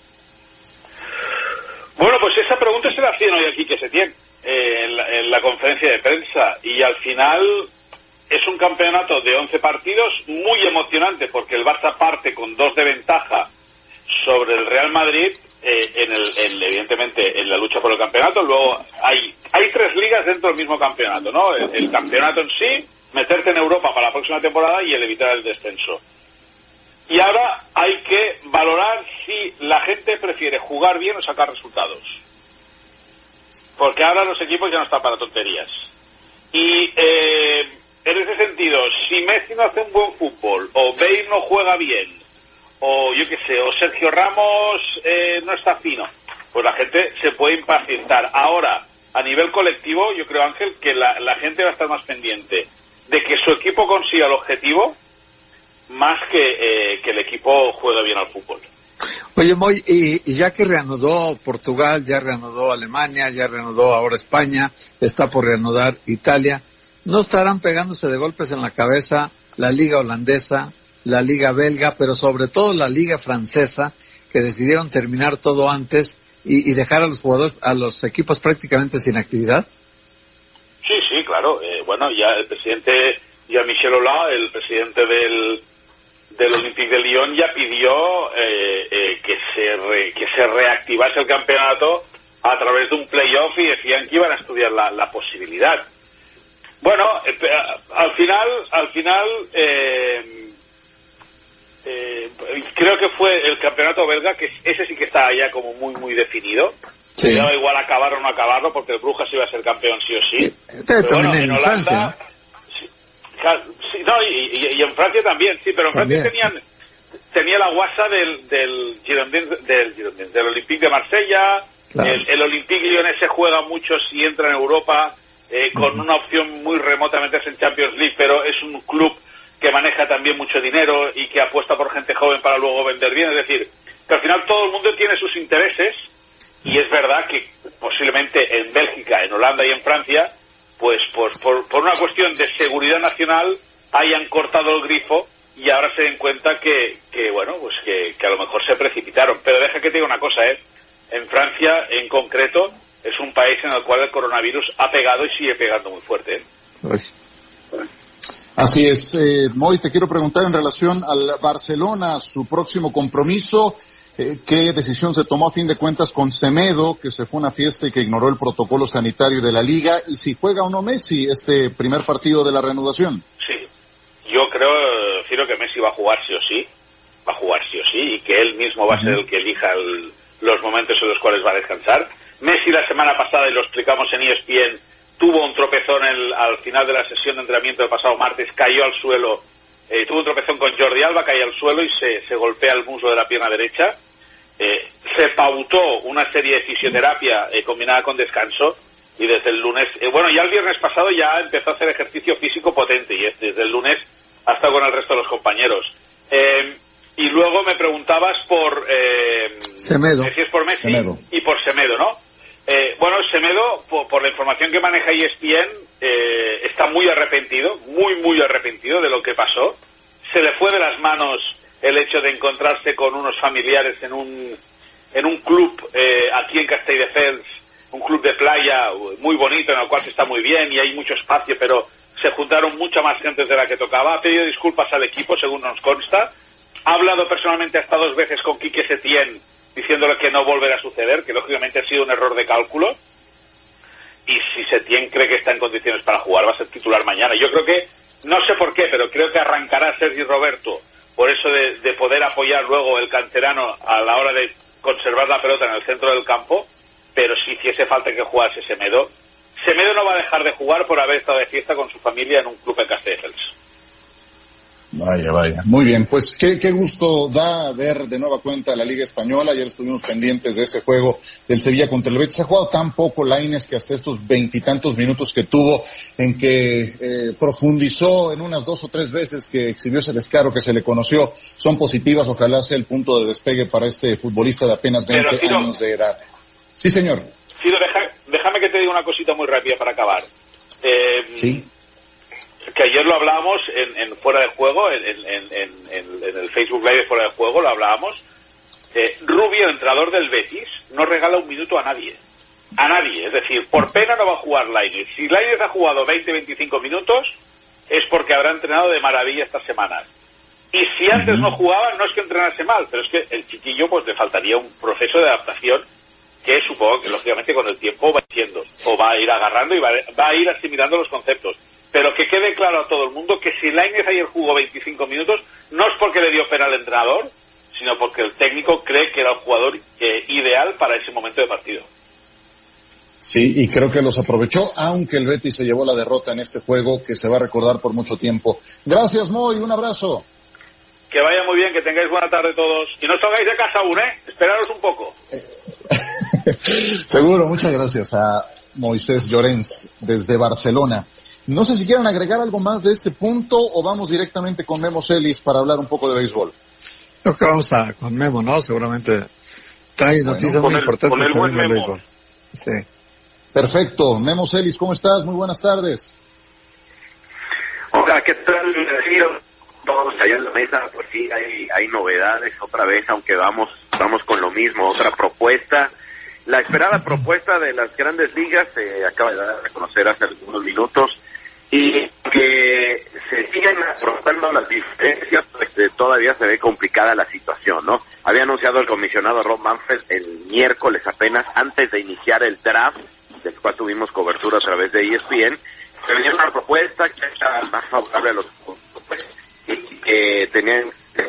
Bueno, pues esa pregunta se la hacían hoy aquí que se tiene en la conferencia de prensa, y al final es un campeonato de 11 partidos muy emocionante, porque el Barça parte con 2 de ventaja sobre el Real Madrid, evidentemente en la lucha por el campeonato. Luego hay 3 ligas dentro del mismo campeonato, ¿no? El campeonato en sí, meterte en Europa para la próxima temporada y el evitar el descenso. Y ahora hay que valorar si la gente prefiere jugar bien o sacar resultados, porque ahora los equipos ya no están para tonterías. Y en ese sentido, si Messi no hace un buen fútbol, o Bale no juega bien, o yo qué sé, o Sergio Ramos no está fino, pues la gente se puede impacientar. Ahora, a nivel colectivo, yo creo, Ángel, que la gente va a estar más pendiente de que su equipo consiga el objetivo, más que el equipo juegue bien al fútbol. Oye, Moy, y ya que reanudó Portugal, ya reanudó Alemania, ya reanudó ahora España, está por reanudar Italia, no estarán pegándose de golpes en la cabeza la liga holandesa, la liga belga, pero sobre todo la liga francesa, que decidieron terminar todo antes y dejar a los jugadores, a los equipos prácticamente sin actividad? Sí, claro. Bueno, ya el presidente, ya Michel Aulas, el presidente del Olympique de Lyon, ya pidió que se reactivase el campeonato a través de un playoff y decían que iban a estudiar la posibilidad. Bueno, al final creo que fue el campeonato belga, que ese sí que está ya como muy definido. Sí. No igual acabarlo o no acabarlo, porque el Brujas iba a ser campeón sí o sí. Pero bueno, en Holanda... y en Francia también, sí, pero en también, Francia tenía la guasa del Olympique de Marsella. Claro. El Olympique Lyonnais se juega mucho si entra en Europa, con una opción muy remota meterse en Champions League, pero es un club que maneja también mucho dinero y que apuesta por gente joven para luego vender bien. Es decir, que al final todo el mundo tiene sus intereses, y es verdad que posiblemente en Bélgica, en Holanda y en Francia, pues por una cuestión de seguridad nacional hayan cortado el grifo y ahora se den cuenta que a lo mejor se precipitaron. Pero deja que te diga una cosa, en Francia en concreto es un país en el cual el coronavirus ha pegado y sigue pegando muy fuerte. Así es. Moy, te quiero preguntar en relación al Barcelona, su próximo compromiso. ¿Qué decisión se tomó a fin de cuentas con Semedo, que se fue a una fiesta y que ignoró el protocolo sanitario de la liga? Y si juega o no Messi este primer partido de la reanudación. Sí, yo creo, Ciro, que Messi va a jugar sí o sí, y que él mismo va a ser el que elija los momentos en los cuales va a descansar. Messi la semana pasada, y lo explicamos en ESPN, tuvo un tropezón al final de la sesión de entrenamiento del pasado martes, cayó al suelo, tuvo un tropezón con Jordi Alba, cayó al suelo y se golpea el muslo de la pierna derecha. Se pautó una serie de fisioterapia combinada con descanso, y desde el lunes, ya el viernes pasado ya empezó a hacer ejercicio físico potente, y desde el lunes ha estado con el resto de los compañeros. Y luego me preguntabas por Semedo. Decías por Messi y por Semedo, ¿no? Semedo, por la información que maneja ESPN, está muy arrepentido de lo que pasó. Se le fue de las manos el hecho de encontrarse con unos familiares en un club aquí en Castelldefels, un club de playa muy bonito en el cual se está muy bien y hay mucho espacio, pero se juntaron mucha más gente de la que tocaba. Ha pedido disculpas al equipo, según nos consta. Ha hablado personalmente hasta 2 veces con Quique Setién, diciéndole que no volverá a suceder, que lógicamente ha sido un error de cálculo. Y si Setién cree que está en condiciones para jugar, va a ser titular mañana. Yo creo que, no sé por qué, pero creo que arrancará Sergi Roberto, por eso de poder apoyar luego el canterano a la hora de conservar la pelota en el centro del campo. Pero si hiciese falta que jugase Semedo no va a dejar de jugar por haber estado de fiesta con su familia en un club en Castelldefels. Vaya. Muy bien, pues qué gusto da ver de nueva cuenta la Liga Española. Ayer estuvimos pendientes de ese juego del Sevilla contra el Betis. Ha jugado tan poco Lainez que hasta estos 20 y tantos minutos que tuvo, en que profundizó en unas 2 o 3 veces que exhibió ese descaro que se le conoció, son positivas. Ojalá sea el punto de despegue para este futbolista de apenas 20 años de edad. Sí, señor. Ciro, déjame que te diga una cosita muy rápida para acabar. Sí. Que ayer lo hablábamos en Fuera de Juego, en el Facebook Live de Fuera de Juego lo hablábamos. Rubio, entrenador del Betis, no regala un minuto a nadie. Es decir, por pena no va a jugar Lainez. Si Lainez ha jugado 20-25 minutos, es porque habrá entrenado de maravilla estas semanas. Y si antes no jugaba, no es que entrenase mal, pero es que el chiquillo pues le faltaría un proceso de adaptación que supongo que lógicamente con el tiempo va haciendo, o va a ir agarrando y va a ir asimilando los conceptos. Pero que quede claro a todo el mundo que si Lainez ayer jugó 25 minutos, no es porque le dio pena al entrenador, sino porque el técnico cree que era el jugador ideal para ese momento de partido. Sí, y creo que los aprovechó, aunque el Betis se llevó la derrota en este juego que se va a recordar por mucho tiempo. Gracias, Moy, un abrazo. Que vaya muy bien, que tengáis buena tarde todos. Y no salgáis de casa aún, esperaros un poco. Seguro, muchas gracias a Moisés Llorens desde Barcelona. No sé si quieren agregar algo más de este punto o vamos directamente con Memo Celis para hablar un poco de béisbol. Creo que vamos con Memo, ¿no? Seguramente trae noticias muy importantes también del béisbol. Sí. Perfecto. Memo Celis, ¿cómo estás? Muy buenas tardes. Hola, ¿qué tal? Todos allá en la mesa, pues sí, hay novedades otra vez, aunque vamos con lo mismo, otra propuesta. La esperada propuesta de las grandes ligas se acaba de dar a conocer hace algunos minutos, y que se siguen afrontando las diferencias, pues todavía se ve complicada la situación, ¿no? Había anunciado el comisionado Rob Manfred el miércoles apenas, antes de iniciar el draft, del cual tuvimos cobertura a través de ESPN, que venía una propuesta que era más favorable a los pues, y que tenían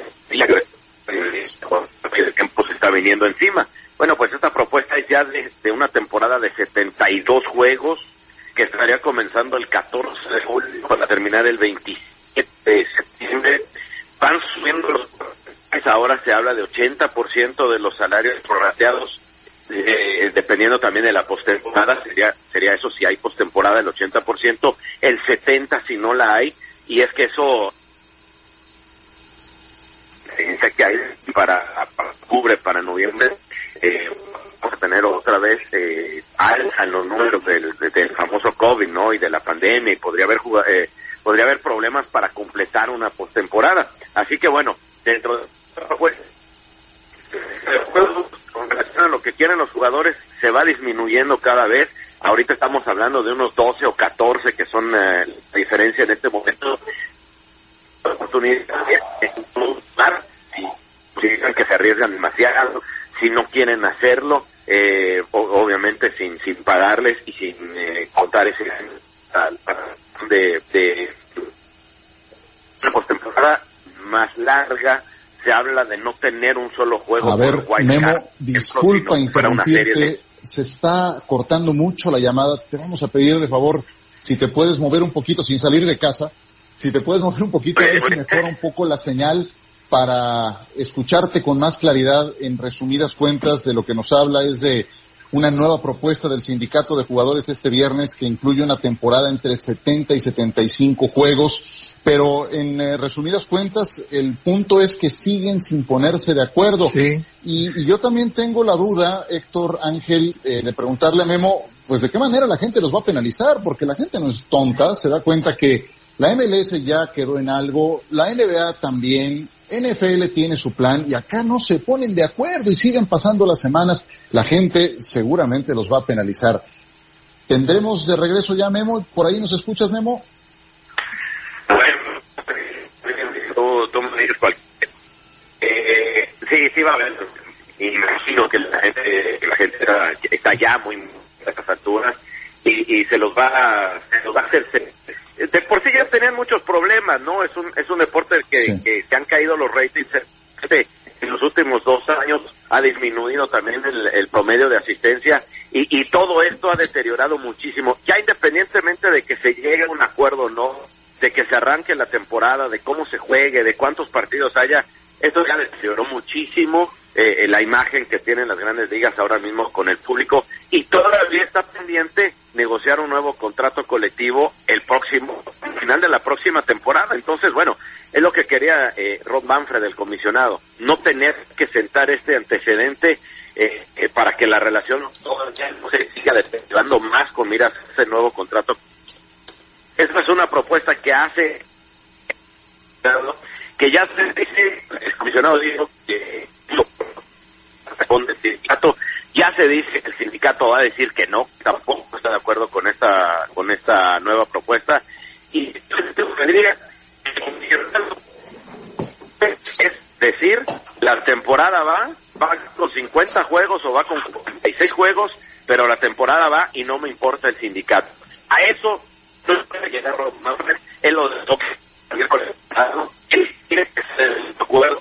el tiempo se está viniendo encima. Bueno, pues esta propuesta es ya de una temporada de 72 juegos, que estaría comenzando el 14 de julio para terminar el 27 de septiembre. Van subiendo los... Ahora se habla de 80% de los salarios prorrateados, dependiendo también de la postemporada. Sería eso si hay postemporada, el 80%, el 70% si no la hay, y es que eso que hay cubre para noviembre. Vamos a tener otra vez alza en los números del famoso COVID, ¿no? Y de la pandemia, y podría haber problemas para completar una postemporada. Así que bueno, dentro de pues, con relación a lo que quieren los jugadores, se va disminuyendo cada vez. Ahorita estamos hablando de unos 12 o 14 que son la diferencia en este momento. La oportunidad es si dicen que se arriesgan demasiado, si no quieren hacerlo, obviamente sin pagarles y sin contar ese de postemporada más larga. Se habla de no tener un solo juego. A ver, Memo, disculpa interrumpirte, se está cortando mucho la llamada. Te vamos a pedir de favor, si te puedes mover un poquito sin salir de casa, si te puedes mover un poquito, a ver si mejora un poco la señal para escucharte con más claridad. En resumidas cuentas, de lo que nos habla es de una nueva propuesta del sindicato de jugadores este viernes que incluye una temporada entre 70 y 75 juegos, pero en resumidas cuentas el punto es que siguen sin ponerse de acuerdo. Sí. Y yo también tengo la duda, Héctor Ángel, de preguntarle a Memo, pues de qué manera la gente los va a penalizar, porque la gente no es tonta, se da cuenta que la MLS ya quedó en algo, la NBA también, NFL tiene su plan y acá no se ponen de acuerdo y siguen pasando las semanas. La gente seguramente los va a penalizar. ¿Tendremos de regreso ya, Memo? ¿Por ahí nos escuchas, Memo? Bueno, tú me dices cualquier. Sí va a haber. Imagino que la gente está ya muy a estas alturas y se los va a hacer. De por sí ya tenían muchos problemas, ¿no? Es un deporte que se han caído los ratings. En los últimos 2 años ha disminuido también el promedio de asistencia y todo esto ha deteriorado muchísimo. Ya independientemente de que se llegue a un acuerdo o no, de que se arranque la temporada, de cómo se juegue, de cuántos partidos haya, esto ya deterioró muchísimo la imagen que tienen las grandes ligas ahora mismo con el público, y todavía está pendiente negociar un nuevo contrato colectivo al final de la próxima temporada. Entonces, bueno, es lo que quería Rob Manfred, el comisionado, no tener que sentar este antecedente para que la relación todavía no se siga deteriorando más con miras a ese nuevo contrato. Esta es una propuesta que hace, que ya se dice, el comisionado dijo que con el sindicato, ya se dice que el sindicato va a decir que no, tampoco está de acuerdo con esta nueva propuesta, y es decir, la temporada va con 50 juegos o va con 46 juegos, pero la temporada va y no me importa el sindicato. A eso no puede llegar él lo toca él tiene que ser el acuerdo,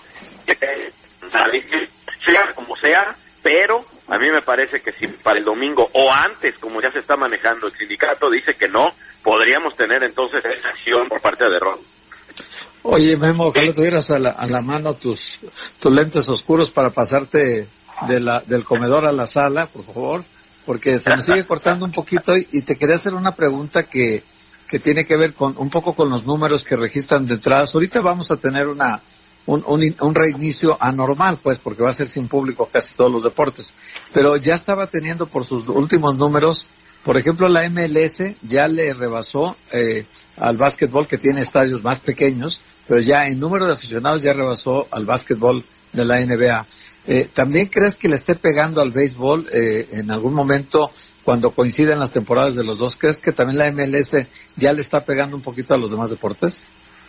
sea como sea, pero a mí me parece que si para el domingo o antes, como ya se está manejando, el sindicato dice que no, podríamos tener entonces esa acción por parte de Ron. Oye, Memo, ojalá tuvieras a la mano tus lentes oscuros para pasarte del comedor a la sala, por favor, porque se me sigue cortando un poquito y te quería hacer una pregunta que tiene que ver un poco con los números que registran de entradas. Ahorita vamos a tener un reinicio anormal, pues, porque va a ser sin público casi todos los deportes. Pero ya estaba teniendo por sus últimos números, por ejemplo, la MLS ya le rebasó al básquetbol, que tiene estadios más pequeños, pero ya en número de aficionados ya rebasó al básquetbol de la NBA. ¿También crees que le esté pegando al béisbol en algún momento cuando coinciden las temporadas de los dos? ¿Crees que también la MLS ya le está pegando un poquito a los demás deportes?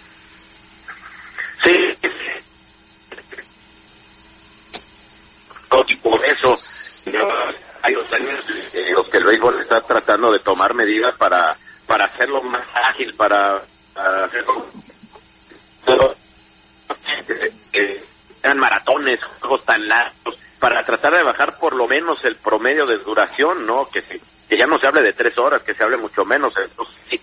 Sí. Por eso, hay los años en los que el béisbol está tratando de tomar medidas para hacerlo más ágil, para hacerlo eran maratones, juegos tan largos, para tratar de bajar por lo menos el promedio de duración, ¿no? Que ya no se hable de 3 horas, que se hable mucho menos. Entonces, sí,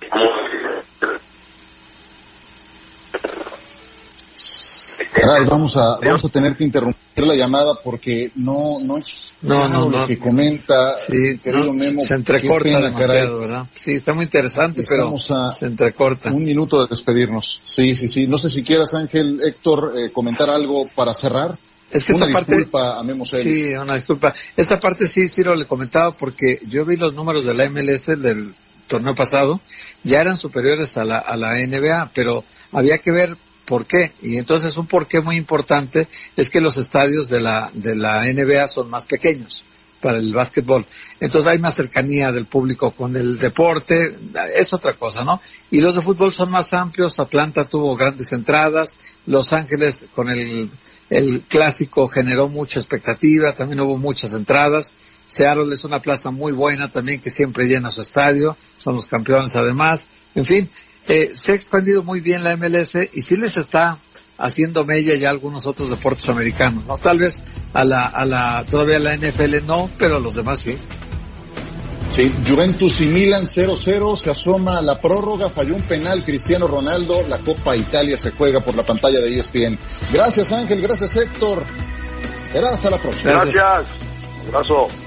Caray, vamos a tener que interrumpir la llamada porque no es lo que comenta, sí, querido Memo. Se entrecorta demasiado, ¿verdad? Sí, está muy interesante, pero se entrecorta. Un minuto de despedirnos. Sí. No sé si quieras, Ángel, Héctor, comentar algo para cerrar. Es que esta parte, disculpa a Memo Celis. Sí, una disculpa. Esta parte sí, Ciro, le comentaba porque yo vi los números de la MLS del torneo pasado, ya eran superiores a la NBA, pero había que ver por qué. Y entonces un porqué muy importante es que los estadios de la NBA son más pequeños para el básquetbol. Entonces hay más cercanía del público con el deporte, es otra cosa, ¿no? Y los de fútbol son más amplios. Atlanta tuvo grandes entradas, Los Ángeles con el clásico generó mucha expectativa, también hubo muchas entradas. Seattle es una plaza muy buena también que siempre llena su estadio, son los campeones además. En fin, se ha expandido muy bien la MLS y sí les está haciendo mella ya algunos otros deportes americanos, ¿no? Tal vez todavía la NFL no, pero a los demás sí. Sí, Juventus y Milan 0-0, se asoma a la prórroga, falló un penal Cristiano Ronaldo, la Copa Italia se juega por la pantalla de ESPN. Gracias Ángel, gracias Héctor, será hasta la próxima. Gracias. Abrazo.